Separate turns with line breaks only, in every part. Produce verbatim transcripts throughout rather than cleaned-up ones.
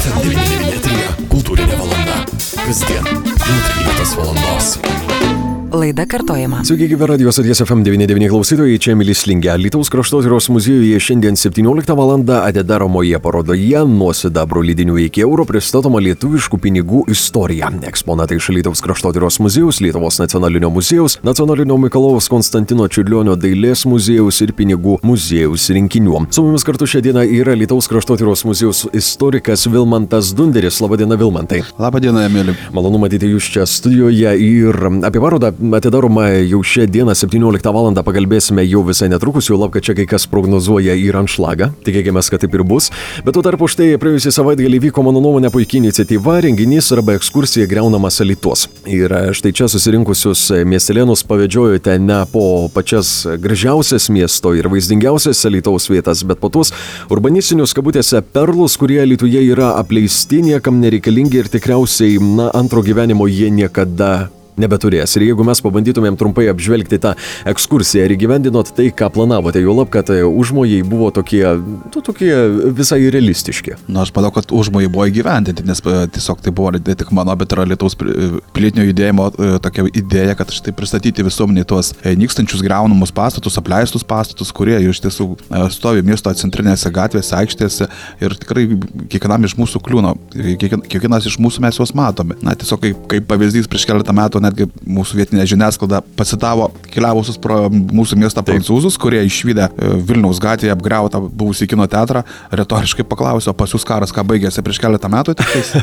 ef em devyni devyni trys kultūrinė valanda. Kasdien nuo tryliktos valandos.
Laida kartojama.
Sveiki, gyvi radijos stoties ef em devyni devyni klausytojai, čia Emilis Lingė. Alytaus kraštotyros muziejuje šiandien septynioliktą valandą atidaromoje parodoje nuo sidabro lydinių iki euro pristatoma lietuviškų pinigų istorija. Eksponatai iš Alytaus kraštotyros muziejaus, Lietuvos nacionalinio muziejaus, Nacionalinio Mikalojaus Konstantino Čiurlionio dailės muziejaus ir pinigų muziejaus rinkinių. Su mumis kartu šią dieną yra Alytaus kraštotyros muziejaus istorikas Vilmantas Dunderis. Labadiena, Vilmantai.
Labadiena, Emili.
Malonu matyti jūs čia studijoje ir apie parodą atidaroma jau šią dieną septynioliktą valandą pakalbėsime jau visai netrukus, jau lab, kad čia kai kas prognozuoja į anšlagą, tikėkime, kad taip ir bus. Bet tuo tarpu štai praėjusį savaitgalį vyko, mano nuomonė, puikia iniciatyva, renginys arba ekskursija Griaunamas Alytus. Ir štai čia susirinkusius miestelėnus pavedžiojote ne po pačias gražiausias miesto ir vaizdingiausias Alytaus vietas, bet po tuos urbanistinius kabutėse perlus, kurie Alytuje yra apleisti, niekam nereikalingi ir tikriausiai, na, antro gyvenimo jie niekada nebeturės. Ir jeigu mes pabandytumėm trumpai apžvelgti tą ekskursiją ir įgyvendinot tai, ką planavote, jau lab, kad užmojai buvo tokie, tu, tokie visai realistiški.
Na, aš manau, kad užmojai buvo įgyvendinti, nes tiesiog tai buvo ne tik mano, bet ir Lietuvos pilietinio judėjimo tokia idėja, kad štai pristatyti visuomeniai tuos nykstančius griaunamus pastatus, apleistus pastatus, kurie iš tiesų stovi miesto centrinėse gatvėse, aikštėse ir tikrai kiekvienam iš mūsų kliūna, kiekvienas iš mūsų mes juos matome. Na, tiesiog kaip, kaip pavyzdys prieš keletą metų netgi mūsų vietinė žiniasklaida pacitavo keliavusius pro mūsų miestą prancūzus, kurie išvydę Vilniaus gatvėje apgriautą buvusį kino teatrą, retoriškai paklausė, o pas jūs karas ką baigėsi prieš keletą metų?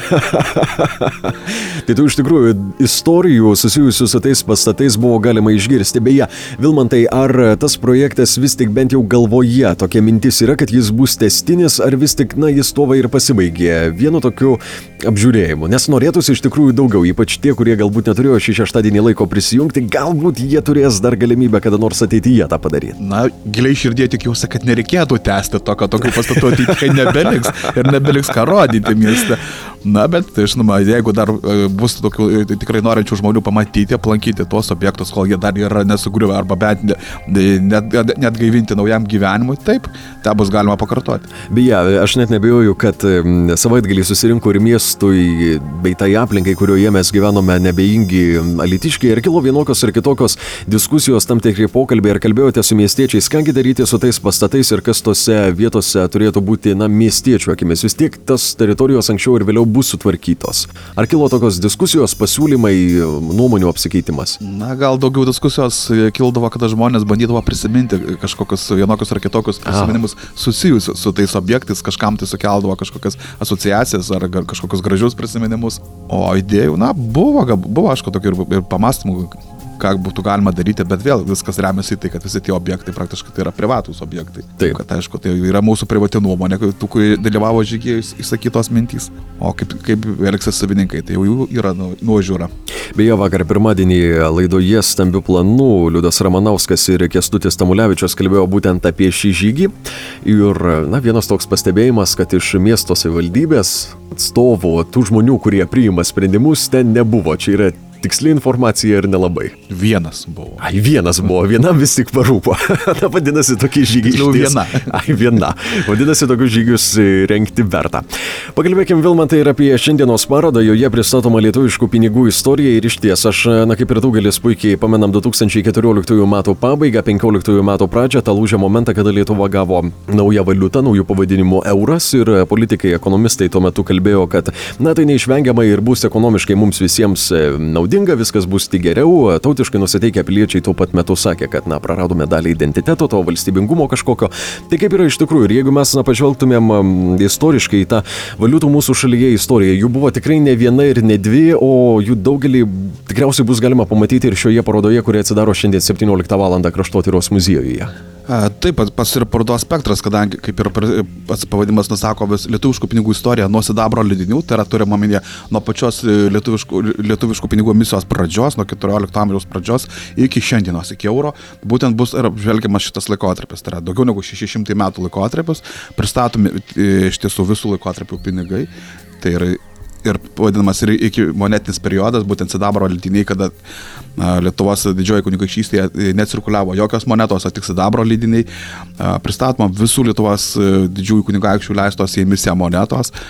Tai tu iš tikrųjų istorijų susijusių su tais pastatais buvo galima išgirsti. Beje, Vilmantai, ar tas projektas vis tik bent jau galvoje tokia mintis yra, kad jis bus tęstinis, ar vis tik, na, jis tuo va ir pasibaigė vienu tokiu apžiūrėjimu? Nes norėtųsi iš tikrųjų daugiau, ypač tie, kurie galbūt neturėjo šį šeštadienį laiko prisijungti, galbūt jie turės dar galimybę kada nors ateityje tą padaryti.
Na, giliai širdie tikiuosi, kad nereikėtų tęsti to, kad tokių pastatų ateityje nebeliks ir nebeliks ką rodyti mieste. Na, bet, žinoma, jeigu dar bus tokių tikrai norinčių žmonių pamatyti, aplankyti tuos objektus, kol jie dar yra nesugriuvę arba bent net, net gaivinti naujam gyvenimui, taip, tą bus galima pakartoti.
Beje, aš net nebejoju, kad savaitgalį susirinko ir miestui bei tai aplinkai, kurioje mes gyvenome, nebeingi alytiškiai, ir kilo vienokios ir kitokios diskusijos, tam tikri pokalbiai, ir kalbėjote su miestiečiais, kągi daryti su tais pastatais ir kas tose vietose turėtų būti, na, miestiečių akimis. Vis tiek tas teritorijos anksčiau ir vėliau bus sutvarkytos. Ar kilo tokios diskusijos, pasiūlymai, nuomonių apsikeitimas?
Na, gal daugiau diskusijos kildavo, kada žmonės bandydavo prisiminti kažkokius vienokius ar kitokius prisiminimus susijusius su tais objektais, kažkam tai sukeldavo kažkokias asociacijas ar kažkokius gražius prisiminimus. O idėjų, na, buvo, buvo aišku, tokių ir, ir pamastymų, ką būtų galima daryti, bet vėl viskas remiasi į tai, kad visi tie objektai praktiškai tai yra privatūs objektai.
Taip.
Kad, aišku, tai yra mūsų privati nuomonė, tų, kurie dalyvavo žygiai, išsakytos mintys. O kaip, kaip elgsis savininkai, tai jau jų yra nu, nuožiūra.
Beje, vakar pirmadienį laidoje Stambių planų Liudas Ramanauskas ir Kęstutis Tamulevičius kalbėjo būtent apie šį žygį. Ir, na, vienas toks pastebėjimas, kad iš miesto savivaldybės atstovų, tų žmonių, kurie priima sprendimus, ten nebuvo. Čia yra tiksli informacija ir nelabai.
Vienas buvo.
Ai, vienas buvo, vienam vis tik parūpo. Na, vadinasi, tokie žygiai
Tiksliau
išties.
viena.
Ai, viena. Vadinasi, tokius žygius rengti verta. Pakalbėkim, Vilmantai, ir apie šiandienos parodą, joje pristatoma lietuviškų pinigų istorija ir išties, aš, na, kaip ir daugelis puikiai pamenam du tūkstančiai keturioliktųjų metų pabaigą, penkioliktųjų metų pradžią, tą lūžio momentą, kada Lietuva gavo naują valiutą, naujų pavadinimų euras, ir politikai, ekonomistai tuo metu kalbėjo, kad, na, tai neišvengiamai ir bus ekonomiškai mums visiems naudinga, viskas bus tik geriau. Tautiškai nusiteikę piliečiai tuo pat metu sakė, kad, na, praradome dalį identiteto, to valstybingumo kažkokio. Tai kaip yra iš tikrųjų, ir jeigu mes, na, pažvelgtumėm istoriškai į tą valiutų mūsų šalyje istoriją, jų buvo tikrai ne viena ir ne dvi, o jų daugelį tikriausiai bus galima pamatyti ir šioje parodoje, kuri atsidaro šiandien septynioliktą valandą Kraštotyros muziejuje.
Taip, pas ir parodos spektras, kadangi, kaip ir pats pavadimas nusako, vis lietuviškų pinigų istorija nuo sidabro lydinių, tai yra turima omenyje nuo pačios lietuviškų, lietuviškų pinigų emisijos pradžios, nuo keturiolikto amžiaus pradžios iki šiandienos, iki euro, būtent bus ir apžvelgiamas šitas laikotarpis, tai yra daugiau negu šeši šimtai metų laikotarpis, pristatomi iš tiesų visų laikotarpių pinigai, tai yra ir vadinamas ir iki monetinis periodas, būtent sidabro lydiniai, kada a, Lietuvos didžioji kunigaikštystėje necirkuliavo jokios monetos, o tik sidabro lydiniai. A, pristatoma visų Lietuvos didžiųjų kunigaikščių leistos į emisiją monetos.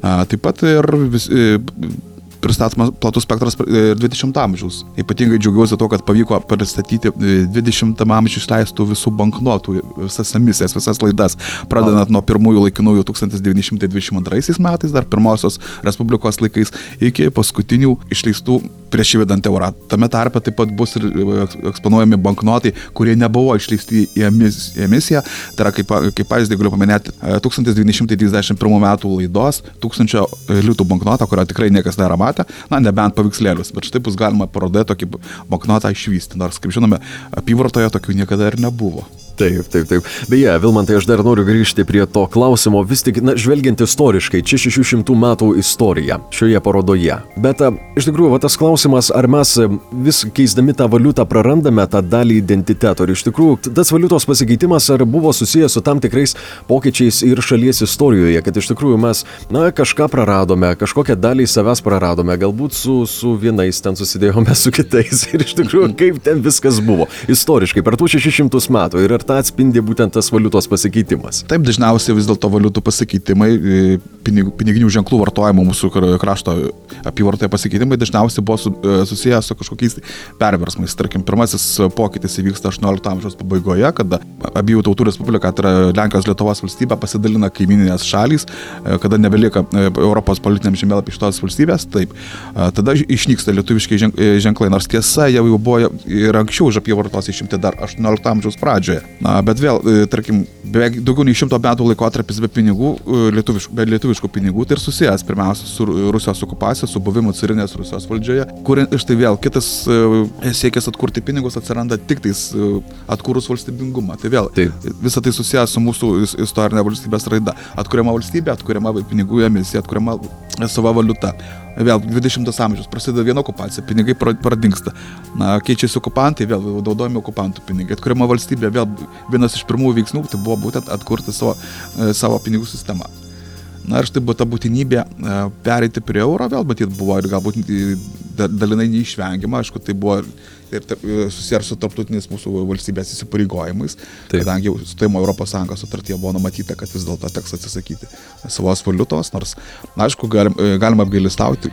Taip pat ir vis, pristatomas platus spektras dvidešimto amžiaus. Ypatingai džiaugiuosi to, kad pavyko pristatyti dvidešimtam amžiui išleistų visų banknotų, visas emisijas, visas laidas, pradedant nuo pirmųjų laikinųjų tūkstantis devyni šimtai dvidešimt antraisiais metais, dar pirmosios Respublikos laikais, iki paskutinių išleistų prieš įvedant eurą. Tame tarpe taip pat bus ir eksponuojami banknotai, kurie nebuvo išleisti į emisiją. Tai yra, kaip, kaip pavyzdį galiu paminėti, tūkstantis devyni šimtai trisdešimt pirmų metų laidos tūkstančio litų banknotą, kurio tikrai niekas nėra matę, na, nebent paveikslėlius, bet štai bus galima parodoje tokį banknotą išvysti, nors, kaip žinome, apyvartoje tokių niekada ir nebuvo.
Taip, taip, taip. Beje, Vilmantai, aš dar noriu grįžti prie to klausimo, vis tik, na, žvelgiant istoriškai, čia šešių šimtų metų istorija šioje parodoje. Bet a, iš tikrųjų, va, tas klausimas, ar mes vis keisdami tą valiutą prarandame tą dalį identiteto. Ir iš tikrųjų, tas valiutos pasikeitimas ar buvo susijęs su tam tikrais pokyčiais ir šalies istorijoje, kad iš tikrųjų mes, na, kažką praradome, kažkokią dalį savęs praradome, galbūt su, su vienais ten susidėjome su kitais. Ir iš tikrųjų, kaip ten viskas buvo istoriškai per tų šešis šimtus metų. Ir tą atspindi būtent tas valiutos pasikeitimas.
Taip, dažniausiai vis dėlto valiutų pasikeitimai, pinig, piniginių ženklų vartojimo mūsų krašto apyvartoje pasikeitimai dažniausiai buvo su, susijęs su kažkokiais perversmais. Tarkim, pirmasis pokytis įvyksta aštuoniolikto amžiaus pabaigoje, kada abiejų tautų respublika, tai yra Lenkijos Lietuvos valstybė, pasidalina kaimininės šalys, kada nebelieka Europos politiniam žemėlapį šitos valstybės. Taip, tada išnyksta lietuviški ženklai, nors tiesa jau buvo ir anksčiau už apyvartos išimti dar aštuoniolikto amžiaus pradžioje. Na, bet vėl, tarkim, beveik daugiau nei šimto metų laikotarpis be pinigų, lietuviškų, be lietuviškų pinigų, tai ir susijęs pirmiausia su Rusijos okupacija, su buvimu carinės Rusijos valdžioje, kur štai vėl kitas siekis atkurti pinigus atsiranda tik tais atkūrus valstybingumą. Tai vėl, Taip. Visa tai susijęs su mūsų istorinė valstybės raida. Atkuriama valstybė, atkuriama pinigų emisija, atkuriama sava valiuta. Vėl dvidešimtas amžius, prasideda viena okupacija, pinigai pradingsta. Na, keičiasi okupantai, vėl naudojami okupantų pinigai. Atkuriama valstybė, vėl vienas iš pirmųjų veiksmų tai buvo būtent atkurti savo, savo pinigų sistemą. Na ir štai buvo ta būtinybė pereiti prie euro, vėl matyt buvo ir galbūt dalinai neišvengiama, aišku, tai buvo ir susiję su tarptautiniais mūsų valstybės įsipareigojimais, kadangi jau stojimo Europos Sąjungos sutartyje buvo numatyta, kad vis dėlto teks atsisakyti savos valiutos, nors, na, aišku, galim, galima apgailestauti,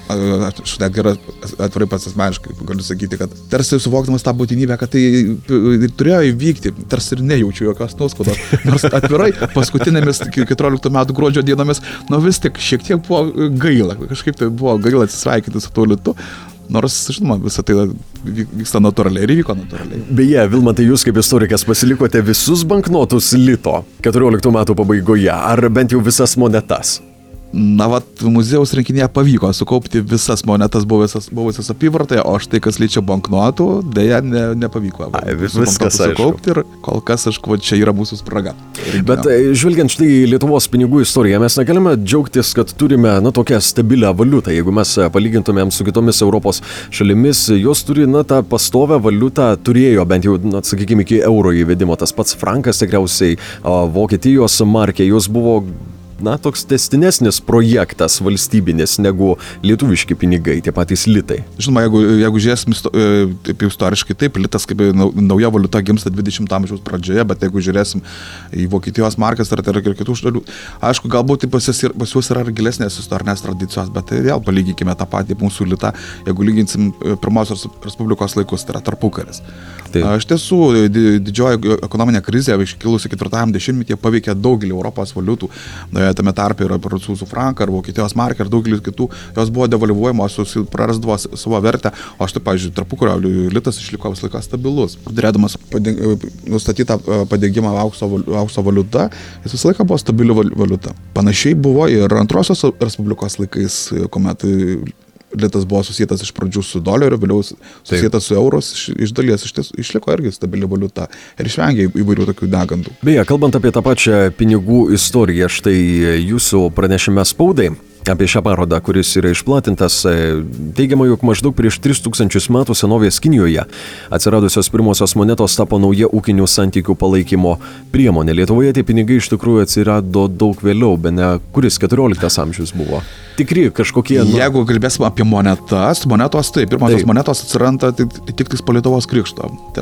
aš net gerai atvirai pats asmeniškai galiu sakyti, kad tarsi suvokdamas tą būtinybę, kad tai turėjo įvykti, tarsi ir nejaučiu jokios nuoskaudos, nors atvirai paskutinėmis keturioliktų metų gruodžio dienomis, nu vis tik šiek tiek buvo gaila, kažkaip tai buvo gaila atsisveikinti su tuo litu. Nors, žinoma, visą tai vyksta natūraliai ir įvyko natūraliai.
Beje, Vilmantai, jūs kaip istorikas pasilikote visus banknotus lito keturioliktų metų pabaigoje, ar bent jau visas monetas?
Na, vat, muziejaus rinkinyje pavyko sukaupti visas monetas buvusias, buvusias apyvartoje, o štai kas liečia banknotų, dėja ne, nepavyko.
Ai, viskas
sukaupti ir kol kas, aišku, čia yra mūsų spraga. Rinkinio.
Bet žvelgiant štai į Lietuvos pinigų istoriją, mes negalime džiaugtis, kad turime, na, tokią stabilią valiutą. Jeigu mes palygintumėm su kitomis Europos šalimis, jos turi, na, tą pastovę valiutą, turėjo bent jau, na, sakykime, iki euro įvedimo. Tas pats frankas tikriausiai, Vokietijos markė, jos buvo, na, toks testinesnis projektas valstybinis negu lietuviški pinigai, tie patys litai.
Žinoma, jeigu, jeigu žiūrėsim taip istoriškai, taip, litas kaip nauja valiuta gimsta dvidešimto amžiaus pradžioje, bet jeigu žiūrėsim į Vokietijos markas ar, ar kitų šalių, aišku, galbūt pas juos yra gilesnės istorinės tradicijos, bet tai vėl palygykime tą patį mūsų litą, jeigu lyginsim pirmosios Respublikos laikus, tai yra tarpukaris. Iš tiesų, didžioji ekonominė krizė iškilusi ketvirtajam dešimtmetyje paveikė daugelį Europos valiutų, tame tarpe yra prancūzų franką, ar Vokietijos markę, ar daugelis kitų, jos buvo devalvuojamos, prarasdavo savo vertę, o štai, pavyzdžiui, tarpukario litas išliko visą laiką stabilus. Turėdamas padeng, nustatytą padengimą aukso, aukso valiuta, jis visą laiką buvo stabili valiuta. Panašiai buvo ir antrosios Respublikos laikais, kuomet litas buvo susietas iš pradžių su doleriu, vėliau susietas su euros, iš, iš dalies iš ties, išliko irgi stabili valiuta ir išvengė įvairių tokių negandų.
Beje, kalbant apie tą pačią pinigų istoriją, štai jūsų pranešime spaudai apie šią parodą, kuris yra išplatintas, teigiama, jog maždaug prieš tris tūkstančius metų senovės Kinijoje atsiradusios pirmosios monetos tapo nauja ūkinių santykių palaikymo priemonė. Lietuvoje tie pinigai iš tikrųjų atsirado daug vėliau, bene kuris keturioliktas amžius buvo. Tikri kažkokie... Nu...
Jeigu kalbėsim apie monetas, monetos, taip, pirmosios taip. Monetos atsiranda tik, tik tais po Lietuvos krikšto. Tai yra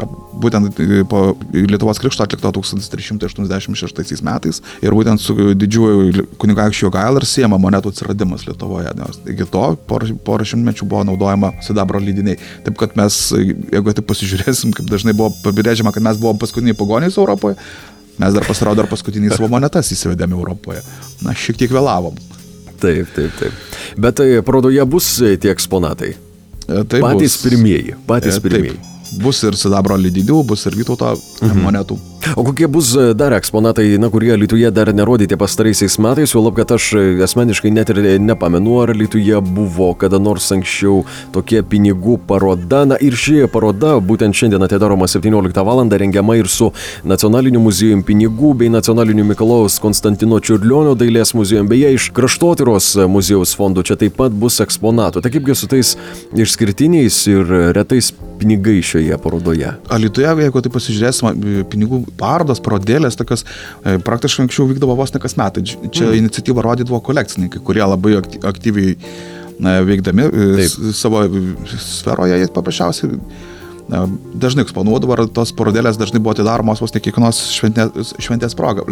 būtent po Lietuvos krikšto atlikto tūkstantis trys šimtai aštuoniasdešimt šeštaisiais metais ir būtent su didžiuoju kunigaikščiu Jogaila ir siejama monetų atsiradimas Lietuvoje, nes iki to porą, porą šimtmečių buvo naudojama sidabro lydiniai. Taip kad mes, jeigu taip pasižiūrėsim, kaip dažnai buvo pabrėžiama, kad mes buvom paskutiniai pagoniais Europoje, mes dar pasirodo ar paskutiniai savo monetas įsivedėme Europoje. Na, šiek tiek vėlavom.
Taip, taip, taip. Bet tai parodoje bus tie eksponatai?
Tai
patys
bus,
pirmieji, patys
taip,
pirmieji.
Bus ir sidabro lydinių, bus ir Vytauto mhm. monetų.
O kokie bus dar eksponatai, na, kurie Alytuje dar nerodyti pastaraisiais metais, jau lab, kad aš asmeniškai net ir nepamenu, ar Alytuje buvo kada nors anksčiau tokia pinigų paroda. Na ir ši paroda būtent šiandien atidaroma septynioliktą valandą, rengiama ir su Nacionaliniu muziejum pinigų bei Nacionaliniu Mikalojaus Konstantino Čiurlionio dailės muziejum, beje, iš Kraštotyros muziejaus fondų čia taip pat bus eksponatų. Tai kaipgi su tais išskirtiniais ir retais pinigai šioje parodoje?
Alytuje, jeigu tai pasižiūrėsime, pinigų parodos, parodėlės, tokios praktiškai anksčiau vykdavo vos ne kas metai. Čia mm. iniciatyvą rodydavo kolekcininkai, kurie labai aktyviai na, veikdami Taip. savo sferoje, jie paprasčiausiai na, dažnai eksponuodavo, ar tos parodėlės dažnai buvo atidaromos vos ne kiekvienos šventės, šventės proga.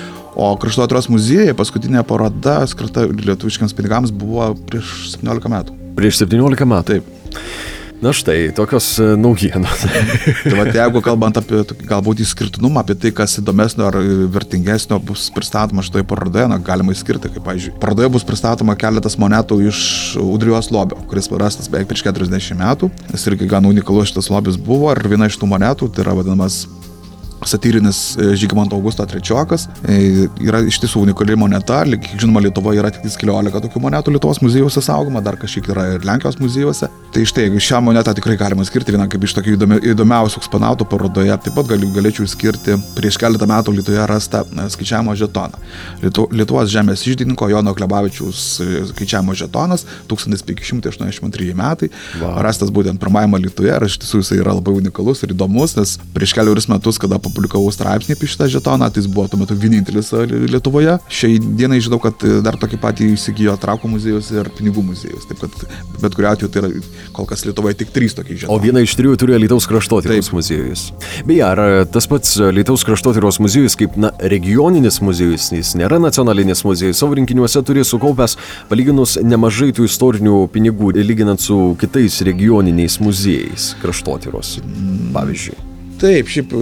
O Kraštotyros muziejai paskutinė paroda skirta lietuviškiams pinigams buvo prieš septyniolika metų.
Prieš septyniolika metų?
Taip.
Na štai, tokios naujienos.
Tai va, jeigu kalbant apie galbūt įskirtinumą, apie tai, kas įdomesnio ar vertingesnio bus pristatoma šitoje parodoje, na, galima įskirti, kaip, pavyzdžiui, parodoje bus pristatoma keletas monetų iš Udrijos lobio, kuris rastas beveik prieš keturiasdešimt metų. Jis irgi gan unikalus šitas lobis buvo ir viena iš tų monetų, tai yra vadinamas satyrinis Žygimanto Augusto trečiokas. Yra iš tiesų unikali moneta, kiek žinoma, Lietuvoje yra tik keliolika tokių monetų Lietuvos muziejuose saugoma, dar kažkiek yra ir Lenkijos muziejuose. Tai štai, šią monetą tikrai galima skirti vieną kaip iš tokių įdomi, įdomiausių eksponatų parodoje. Taip pat gali, galėčiau skirti prieš keletą metų Lietuvoje rastą skaičiavimo žetoną. Lietu, Lietuvos žemės iždininko Jono Klebavičiaus skaičiavimo žetonas tūkstantis penki šimtai aštuoniasdešimt antrieji metai. Wow. Rastas būtent pirmajame Lietuvoje ir iš tiesų jisai yra labai unikalus ir įdomus, nes prieš kelius metus, kada publikavau straipsnį apie šitą žetoną, tai jis buvo tuo metu vienintelis Lietuvoje. Šiai dienai žinau, kad dar tokį patį įsigijo Trakų muziejus ir Pinigų muziejus. Taip kad bet kuriuo atveju tai yra kol kas Lietuvoje tik trys tokie žetonai.
O vieną iš trijų turi Alytaus Kraštotyros muziejus. Beje, ar tas pats Alytaus Kraštotyros muziejus kaip na, regioninis muziejus, jis nėra nacionalinis muziejus, savo rinkiniuose turi sukaupęs palyginus nemažai tų istorinių pinigų, lyginant su kitais regioniniais muziejais Kraštotyros, pavyzdžiui.
Taip, šiaip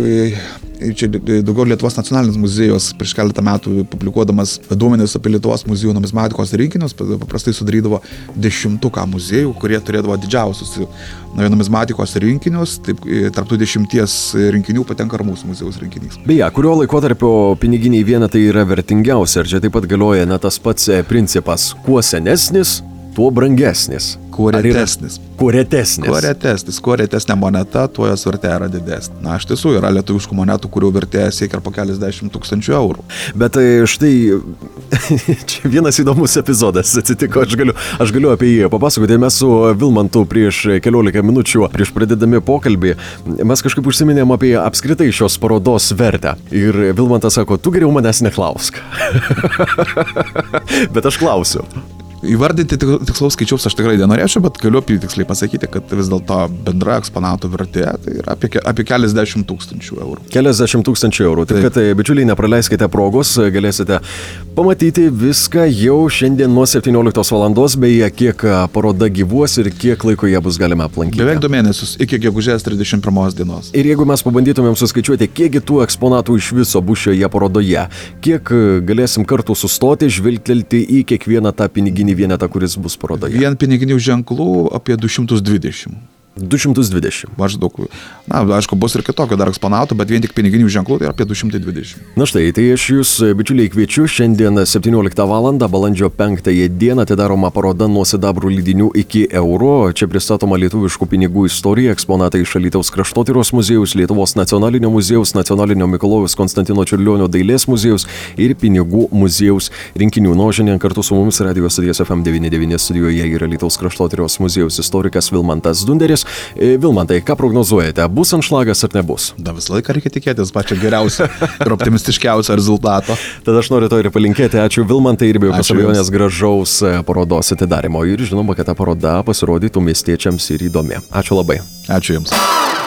čia daugiau Lietuvos nacionalinis muziejus prieš keletą metų publikuodamas duomenis apie Lietuvos muziejų numizmatikos rinkinius, paprastai sudarydavo dešimtuką muziejų, kurie turėdavo didžiausius numizmatikos rinkinius, taip tarp tų dešimties rinkinių patenka ir mūsų muziejaus rinkinys.
Beje, kurio laikotarpio piniginiai vienetai yra vertingiausia, ar čia taip pat galioja na, tas pats principas, kuo senesnis, tuo brangesnis.
Kuo retesnis.
Kuo retesnis.
Kuo retesnis. Kuo retesnė moneta, tuo jos vertė yra didesnė. Na, iš tiesų yra lietuviškų monetų, kurių vertė siekia po keliasdešimt tūkstančių eurų.
Bet štai, čia vienas įdomus epizodas atsitiko, aš galiu, aš galiu apie jį papasakoti. Mes su Vilmantu prieš keliolika minučių, prieš pradėdami pokalbį, mes kažkaip užsiminėm apie apskritai šios parodos vertę. Ir Vilmantas sako, tu geriau manęs neklausk. Bet aš klausiu.
Įvardinti tikslaus skaičiaus aš tikrai nenorėčiau, bet galiu apie tiksliai pasakyti, kad vis dėlto bendra eksponatų vertė tai yra apie, apie keliasdešimt tūkstančių eurų.
Keliasdešimt tūkstančių eurų. Taip, kad, bičiuliai, nepraleiskite progos, galėsite pamatyti viską jau šiandien nuo septynioliktos valandos, beje, kiek paroda gyvuos ir kiek laiko ją bus galima aplankyti.
Beveik du mėnesius, iki gegužės trisdešimt pirmos dienos.
Ir jeigu mes pabandytumėm suskaičiuoti, kiekgi tų eksponatų iš viso bus šioje parodoje, kiek galėsim kartu sustoti, žvilgtelti į kiekvieną tą piniginį vienetą, kuris bus parodoje.
Vien piniginių ženklų apie du šimtus dvidešimt.
du šimtus dvidešimt.
Maždaug. Na, aišku, bus ir kitokio dar eksponatų, bet vien tik piniginių ženklų tai apie du šimtai dvidešimt.
Na štai, tai aš jūs, bičiuliai, kviečiu šiandien septynioliktą valandą, balandžio penktąją dieną atidaroma paroda nuo sidabrų lydinių iki euro. Čia pristatoma lietuviškų pinigų istorija, eksponatai iš Alytaus Kraštotyros muziejaus, Lietuvos nacionalinio muziejaus, Nacionalinio Mikalojaus Konstantino Čiurlionio dailės muziejaus ir pinigų muziejaus rinkinių. Nu, šiandien kartu su mumis Radio Studijos F M devyniasdešimt devyni studijoje yra Alytaus Kraštotyros muziejaus istorikas Vilmantas Dunderis. Vilmantai, ką prognozuojate? Bus anšlagas ar nebus?
Da, visą laiką reikia tikėtis pačio geriausio ir optimistiškiausio rezultato.
Tada aš noriu to ir palinkėti. Ačiū Vilmantai ir be jokios abejonės gražaus parodos atidarymo. Ir žinoma, kad ta paroda pasirodytų miestiečiams ir įdomi. Ačiū labai.
Ačiū Jums.